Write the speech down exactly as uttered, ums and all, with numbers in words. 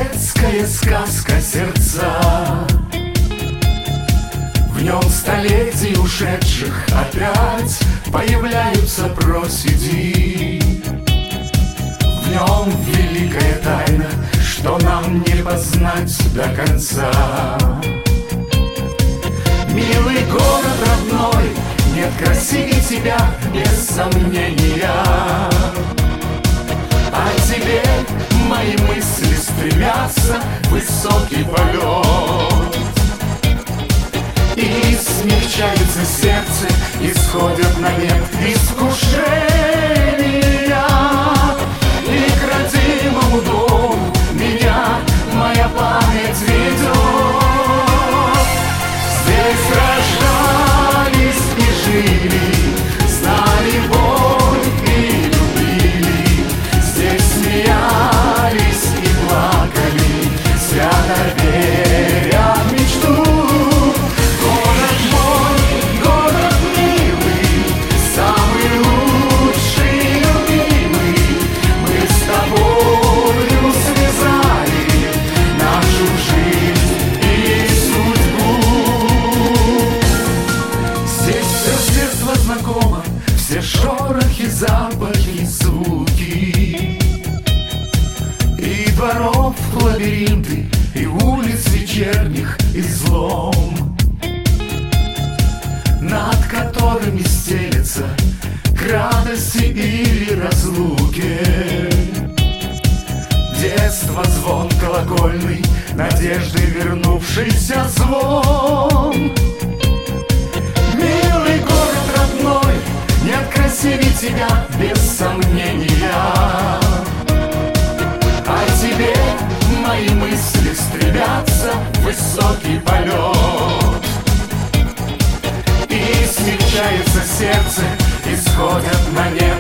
детская сказка сердца. В нем столетий ушедших опять появляются проседи. В нем великая тайна, что нам не познать до конца. Милый город родной, нет красивее тебя, без сомнения. А тебе мои мысли стремятся в высокий полет. И смягчается сердце, исходят на нет искушения. И к родимому дому меня моя память ведет. Здесь рождались и жили, знали боль и любили. Здесь смеялись и плакали, свято веря в мечту. Город мой, город милый, самый лучший, любимый. Мы с тобою связали нашу жизнь и судьбу. Здесь все с детства знакомо, все шорохи, запахи, звуки. И дворов лабиринты, и улиц вечерних излом, над которыми стелется к радости или разлуке. Детство, звон колокольный, надежды вернувшийся звон. Милый город родной, нет красивее тебя, без сомнения. А тебе мои мысли стремятся в высокий полет. И смягчается сердце, исходят на небо